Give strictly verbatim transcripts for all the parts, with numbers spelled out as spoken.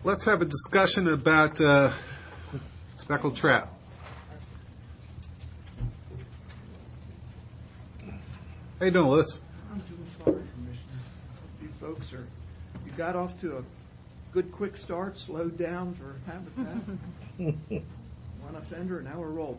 let's have a discussion about uh, speckled trout. How you doing, Liz? I'm doing fine, Commissioner. Hope you folks are, you got off to a good quick start, slowed down for habitat. One offender, now we're rolling.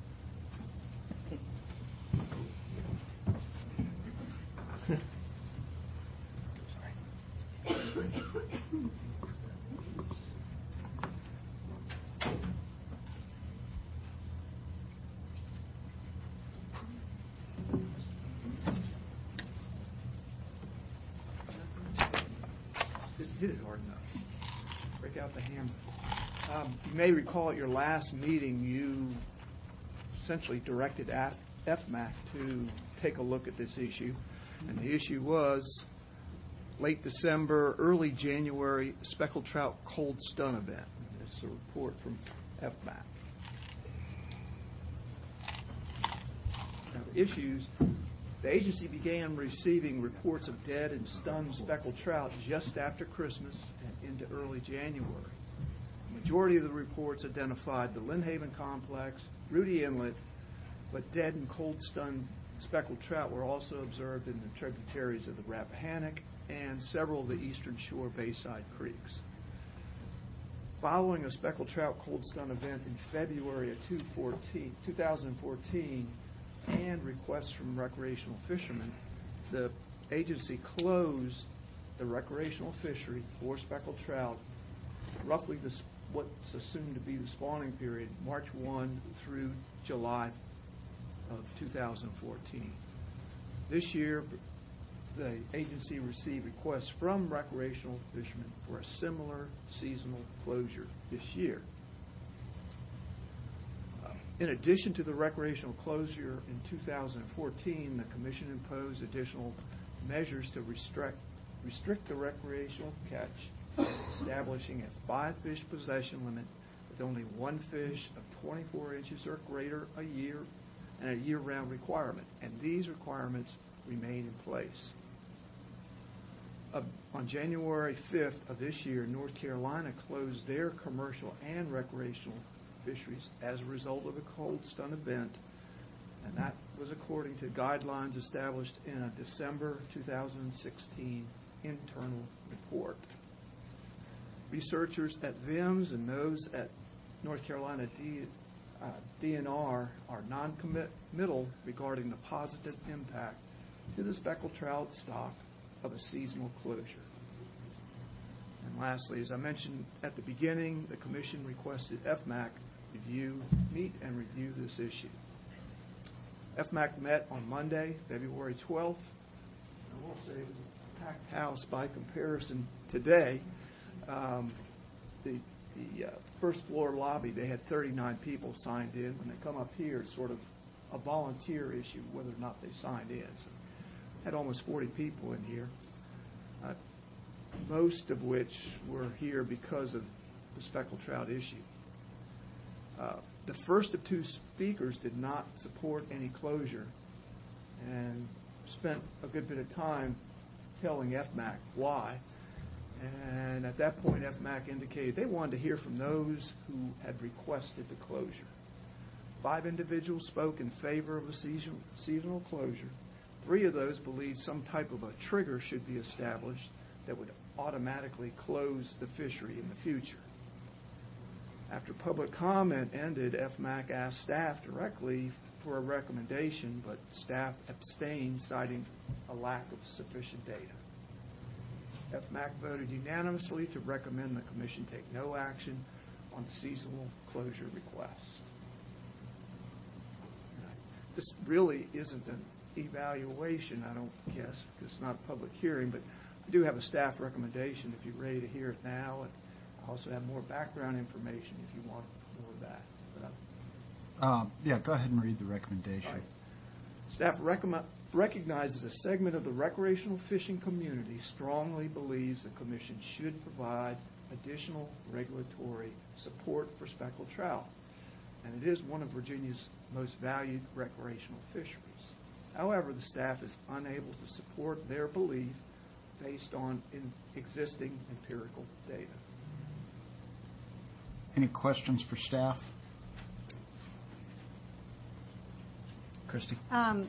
Just hit it hard enough. Break out the hammer. Um, you may recall at your last meeting, you essentially directed F M A C to take a look at this issue. And the issue was late December, early January, speckled trout cold stun event. It's a report from F M A C. Now, the issues, the agency began receiving reports of dead and stunned speckled trout just after Christmas and into early January. The majority of the reports identified the Lynnhaven Complex, Rudy Inlet, but dead and cold stunned speckled trout were also observed in the tributaries of the Rappahannock and several of the eastern shore bayside creeks. Following a speckled trout cold stun event in February of two thousand fourteen and requests from recreational fishermen, the agency closed the recreational fishery for speckled trout roughly this, what's assumed to be the spawning period, March first through July of two thousand fourteen. This year, the agency received requests from recreational fishermen for a similar seasonal closure this year. Uh, in addition to the recreational closure in two thousand fourteen, the Commission imposed additional measures to restrict, restrict the recreational catch, establishing a five fish possession limit with only one fish of twenty-four inches or greater a year and a year-round requirement, and these requirements remain in place. Uh, on January fifth of this year, North Carolina closed their commercial and recreational fisheries as a result of a cold stun event, and that was according to guidelines established in a December two thousand sixteen internal report. Researchers at V I M S and those at North Carolina D, uh, D N R are non-committal regarding the positive impact to the speckled trout stock of a seasonal closure. And lastly, as I mentioned at the beginning, the Commission requested F M A C review, meet and review this issue. F M A C met on Monday, February twelfth. I will say it was a packed house by comparison today. Um, the the uh, first floor lobby, they had thirty-nine people signed in. When they come up here, it's sort of a volunteer issue whether or not they signed in. So had almost forty people in here, uh, most of which were here because of the speckled trout issue. Uh, the first of two speakers did not support any closure and spent a good bit of time telling F M A C why. And at that point, F M A C indicated they wanted to hear from those who had requested the closure. Five individuals spoke in favor of a season, seasonal closure. Three of those believed some type of a trigger should be established that would automatically close the fishery in the future. After public comment ended, F M A C asked staff directly for a recommendation, but staff abstained, citing a lack of sufficient data. F M A C voted unanimously to recommend the Commission take no action on the seasonal closure request. This really isn't an evaluation, I don't guess, because it's not a public hearing, but I do have a staff recommendation if you're ready to hear it now. And I also have more background information if you want more of that. But um, yeah, go ahead and read the recommendation. right. Staff recommend, recognizes a segment of the recreational fishing community strongly believes the Commission should provide additional regulatory support for speckled trout, and it is one of Virginia's most valued recreational fisheries. However, the staff is unable to support their belief based on in existing empirical data. Any questions for staff? Christy? Um,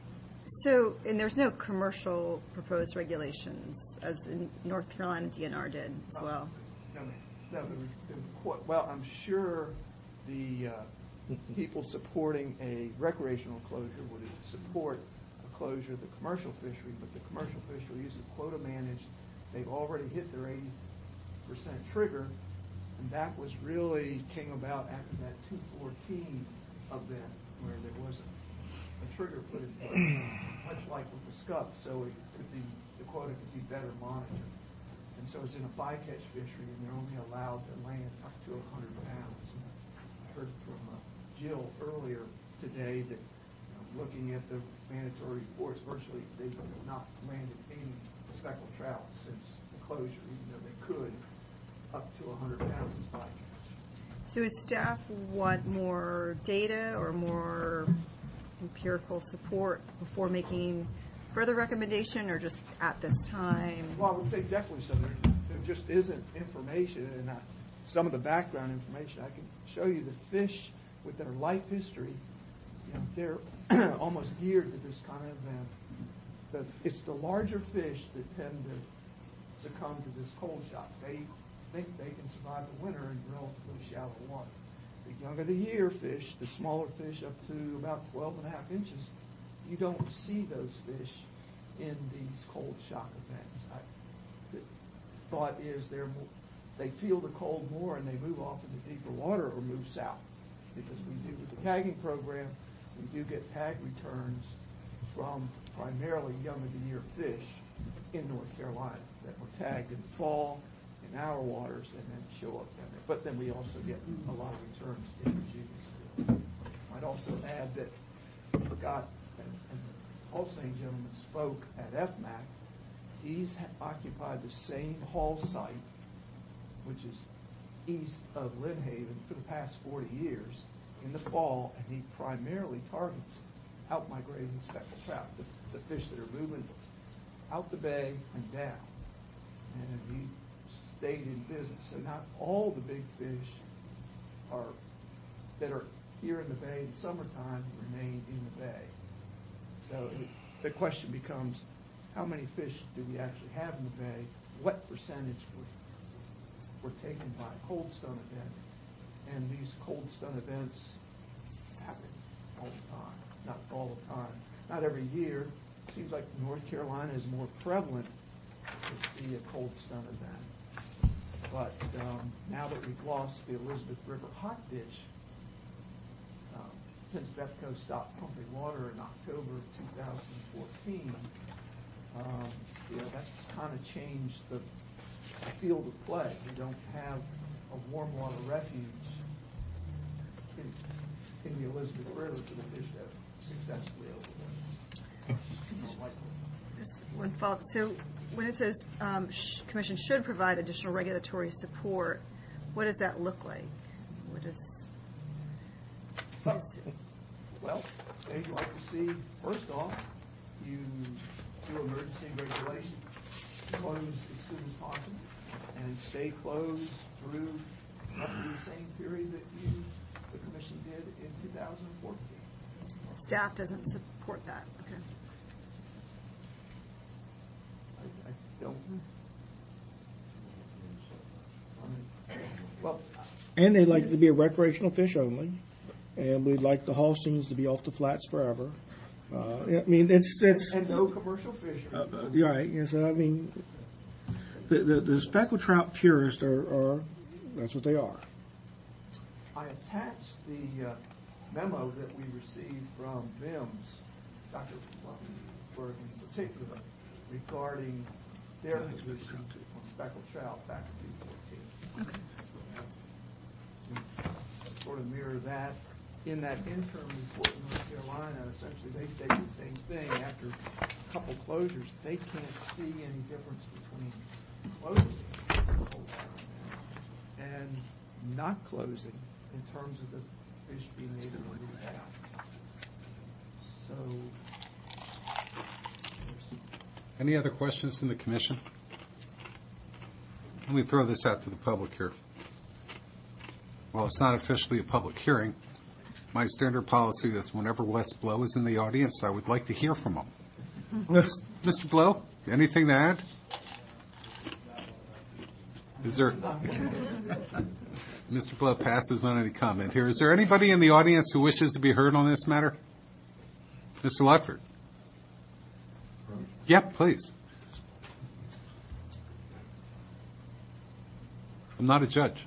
so, and there's no commercial proposed regulations, as in North Carolina D N R did as well? No, no, no there was, there was, well, I'm sure the uh, people supporting a recreational closure would support a closure of the commercial fishery, but the commercial fishery is quota managed. They've already hit their eighty percent trigger, and that was really came about after that two fourteen event where there wasn't a trigger put in place, much like with the scup, so it could be, the quota could be better monitored. And so it's in a bycatch fishery, and they're only allowed to land up to one hundred pounds. And I heard from uh, Jill earlier today that, you know, looking at the mandatory reports, virtually they have not landed any speckled trout since the closure, even though they could up to one hundred pounds as bycatch. So does staff want more data or more empirical support before making further recommendation, or just at this time? Well, I would say definitely so. There, there just isn't information, and I, some of the background information. I can show you the fish with their life history. You know, they're almost geared to this kind of event. The, it's the larger fish that tend to succumb to this cold shock. They think they can survive the winter in relatively shallow water. The younger the year fish, the smaller fish up to about twelve and a half inches, you don't see those fish in these cold shock events. I, the thought is they're more, they feel the cold more and they move off into deeper water or move south. Because we do with the tagging program, we do get tag returns from primarily younger the year fish in North Carolina that were tagged in the fall in our waters and then show up down there. But then we also get a lot of returns in Virginia. I'd also add that I forgot, and, and the Holstein gentleman spoke at F M A C. He's ha- occupied the same haul site, which is east of Lynn Haven, for the past forty years in the fall, and he primarily targets out-migrating speckled trout, the, the fish that are moving out the bay and down. And he stayed in business. So not all the big fish are that are here in the bay in summertime remain in the bay. So it, the question becomes, how many fish do we actually have in the bay? What percentage were, were taken by a cold stone event? And these cold stone events happen all the time. Not all the time. Not every year. It seems like North Carolina is more prevalent to see a cold stone event. But um, now that we've lost the Elizabeth River hot ditch, um, since BEPCO stopped pumping water in October of two thousand fourteen, um, you know, that's kind of changed the field of play. We don't have a warm water refuge in, in the Elizabeth River for the fish to successfully overwinter. Just one follow-up. So when it says um, sh- Commission should provide additional regulatory support, what does that look like? What is, Well, well, they'd like to see, first off, you do emergency regulation, close as soon as possible, and stay closed through roughly the same period that you, the Commission did in two thousand fourteen. staff doesn't support that? Okay. I, I don't. I mean, well, And they'd like it to be a recreational fish only, and we'd like the Holsteins to be off the flats forever. Uh, I mean, it's it's. and no commercial fishery. Uh, uh, you're right. Yes, I mean, the the, the speckled trout purists are, are that's what they are. I attached the uh, memo that we received from V I M S, Doctor Flumberg in particular, regarding their position on speckled trout back in two fourteen. Okay. To sort of mirror that. In that interim report in North Carolina, essentially they say the same thing. After a couple closures, they can't see any difference between closing and not closing in terms of the fish being able to move out. So, Any other questions from the Commission? Let me throw this out to the public here. Well, it's not officially a public hearing. My standard policy is whenever Wes Blow is in the audience, I would like to hear from him. Mister Blow, anything to add? Is there... Mister Blow passes on any comment here. Is there anybody in the audience who wishes to be heard on this matter? Mister Ledford. Yep, please. I'm not a judge.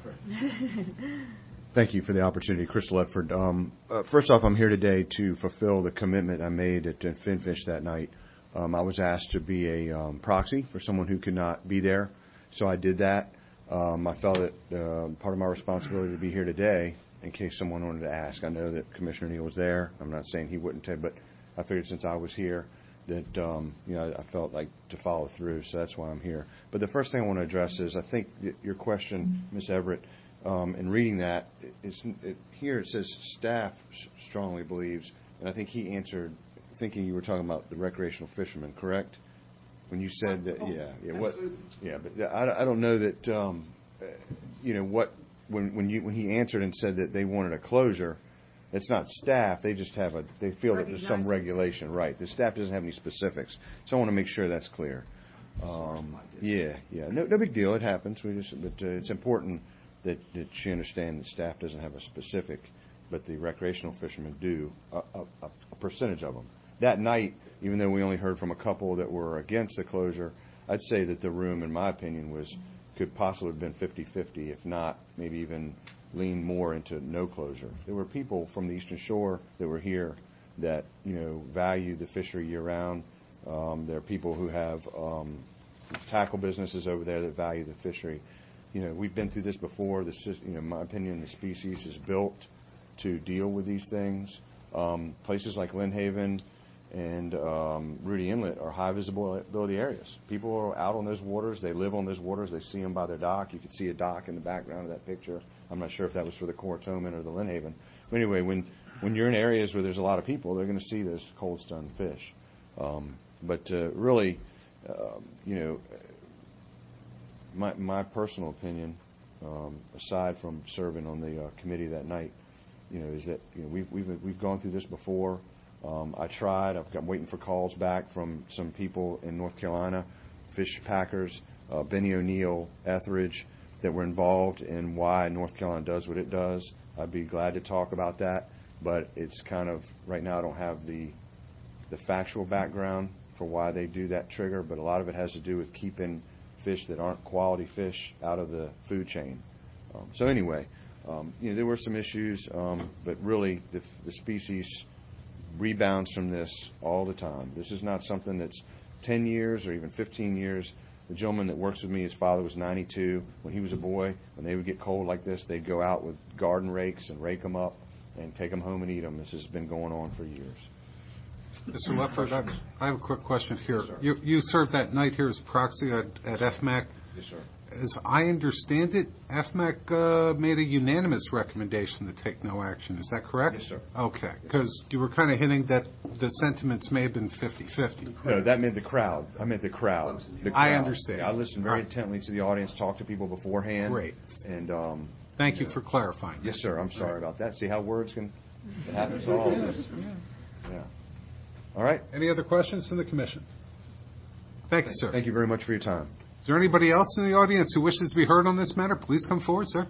Thank you for the opportunity, Chris Ledford. Um, uh, first off, I'm here today to fulfill the commitment I made at uh, FinFish that night. Um, I was asked to be a um, proxy for someone who could not be there, so I did that. Um, I felt it uh, part of my responsibility to be here today in case someone wanted to ask. I know that Commissioner Neal was there. I'm not saying he wouldn't take, but I figured since I was here that um, you know I felt like to follow through, so that's why I'm here. But the first thing I want to address is I think your question, Miz Everett, um, in reading that, it's, it, here it says staff strongly believes, and I think he answered thinking you were talking about the recreational fishermen, correct? When you said that, Oh, yeah, yeah, what, absolutely. yeah, but I, I don't know that, um, uh, you know, what when when you when he answered and said that they wanted a closure, it's not staff. They just have a they feel that there's some regulation, right? The staff doesn't have any specifics, so I want to make sure that's clear. Um, yeah, yeah, no, no big deal. It happens. We just, but uh, it's important that that she understand that staff doesn't have a specific, but the recreational fishermen do a, a, a percentage of them. That night, even though we only heard from a couple that were against the closure, I'd say that the room, in my opinion, was could possibly have been fifty-fifty, if not maybe even lean more into no closure. There were people from the Eastern Shore that were here that, you know, value the fishery year-round. Um, there are people who have um, tackle businesses over there that value the fishery. You know, we've been through this before. The, you know, in my opinion, the species is built to deal with these things. Um, places like Lynn Haven and um, Rudy Inlet are high visibility areas. People are out on those waters. They live on those waters. They see them by their dock. You can see a dock in the background of that picture. I'm not sure if that was for the Coratoman or the Lynn Haven. But anyway, when, when you're in areas where there's a lot of people, they're going to see those cold stone fish. Um, but uh, really, uh, you know, my, my personal opinion, um, aside from serving on the uh, committee that night, you know, is that you know, we've, we've, we've gone through this before. Um, I tried. I've got, I'm waiting for calls back from some people in North Carolina, fish packers, uh, Benny O'Neill, Etheridge, that were involved in why North Carolina does what it does. I'd be glad to talk about that, but it's kind of, right now I don't have the the factual background for why they do that trigger, but a lot of it has to do with keeping fish that aren't quality fish out of the food chain. Um, so anyway, um, you know, there were some issues, um, but really the, the species rebounds from this all the time. This is not something that's ten years or even fifteen years. The gentleman that works with me, his father was ninety-two. When he was a boy, when they would get cold like this, they'd go out with garden rakes and rake them up and take them home and eat them. This has been going on for years. Mister Ledford, I, I have a quick question here. Yes, you, you served that night here as proxy at, at F M A C. Yes, sir. As I understand it, F M A C uh, made a unanimous recommendation to take no action. Is that correct? Yes, sir. Okay, because you were kind of hinting that the sentiments may have been fifty-fifty. No, that meant the crowd. I meant the crowd. The crowd. I understand. Yeah, I listened very All right. intently to the audience, talked to people beforehand. Great. And um, Thank you for clarifying. yes, sir. I'm sorry about that. See how words can. It happens to all of us. Yeah. All right. Any other questions from the Commission? Thank you, sir. Thank you very much for your time. Is there anybody else in the audience who wishes to be heard on this matter? Please come forward, sir.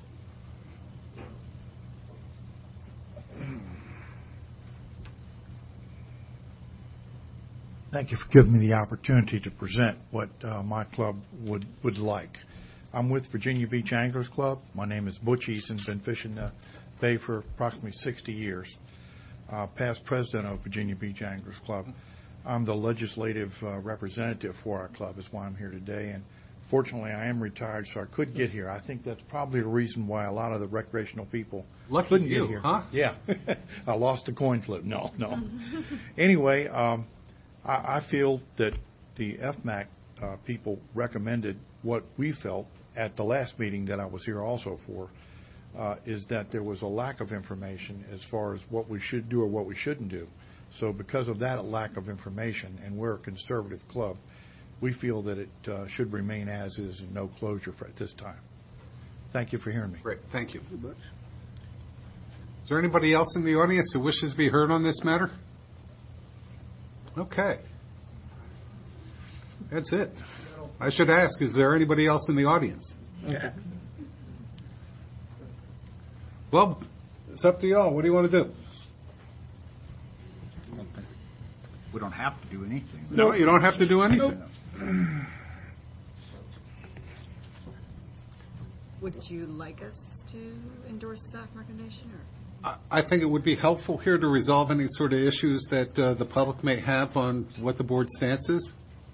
Thank you for giving me the opportunity to present what uh, my club would, would like. I'm with Virginia Beach Anglers Club. My name is Butch Eason, been fishing the bay for approximately sixty years. Uh, past president of Virginia Beach Anglers Club. I'm the legislative uh, representative for our club, is why I'm here today. And fortunately, I am retired, so I could get here. I think that's probably the reason why a lot of the recreational people Lucky couldn't you, get here. huh? Yeah. I lost a coin flip. No, no. Anyway, um, I, I feel that the F M A C uh, people recommended what we felt at the last meeting that I was here also for, uh, is that there was a lack of information as far as what we should do or what we shouldn't do. So because of that lack of information, and we're a conservative club, we feel that it uh, should remain as is and no closure for at this time. Thank you for hearing me. Great, thank you. Is there anybody else in the audience who wishes to be heard on this matter? Okay. That's it. I should ask, is there anybody else in the audience? Okay. Well, it's up to y'all. What do you want to do? We don't have to do anything. No, you don't have to do anything. Would you like us to endorse staff recommendation, or? I I think it would be helpful here to resolve any sort of issues that uh, the public may have on what the board's stance is.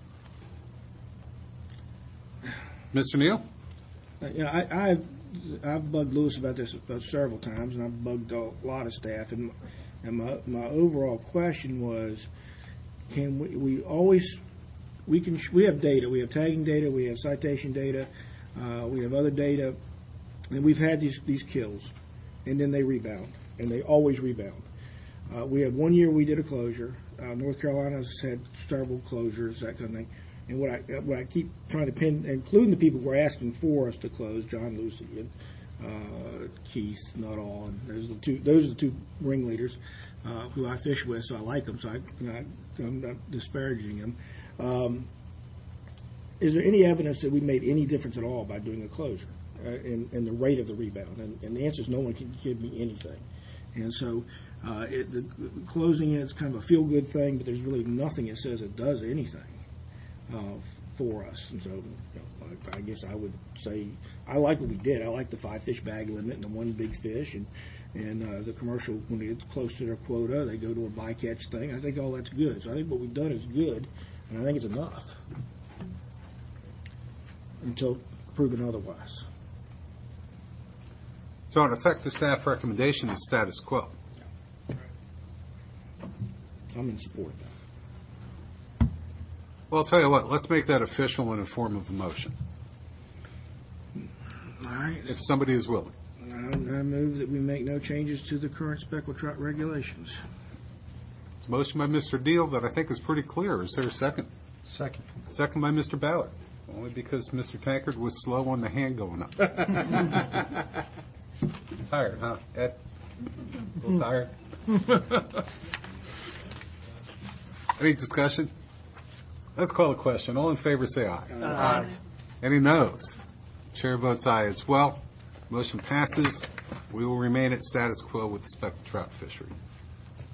Mister Neal? Uh, You know, I, I've, I've bugged Lewis about this uh, several times, and I've bugged a lot of staff. And, and my, my overall question was, can we, we always, we can, we have data. We have tagging data. We have citation data. Uh, we have other data. And we've had these, these kills, and then they rebound, and they always rebound. Uh, we had one year we did a closure. Uh, North Carolina's had several closures, that kind of thing. And what I what I keep trying to pin, including the people who are asking for us to close, John Lucy and uh, Keith Nuttall, and those are the two those are the two ringleaders uh, who I fish with, so I like them. So I, you know, I I'm not disparaging them. Um, is there any evidence that we made any difference at all by doing a closure uh, in, in the rate of the rebound? And, and the answer is no one can give me anything. And so uh, it, the, closing it is kind of a feel-good thing, but there's really nothing that says it does anything uh, for us. And so you know, I, I guess I would say I like what we did. I like the five-fish bag limit and the one big fish. And, and uh, the commercial, when they get close to their quota, they go to a bycatch thing. I think all that's good. So I think what we've done is good, and I think it's enough until proven otherwise. So in effect, the staff recommendation is status quo. I'm in support of that. Well, I'll tell you what, let's make that official in the form of a motion, All right. if somebody is willing. I, I move that we make no changes to the current speckled trout regulations. It's a motion by Mister Deal that I think is pretty clear. Is there a second? Second. Second by Mister Ballard, only because Mister Tankard was slow on the hand going up. Tired, huh, Ed? A little tired? Any discussion? Let's call a question. All in favor, say aye. Aye. Any noes? Chair votes aye as well. Motion passes. We will remain at status quo with the speckled trout fishery.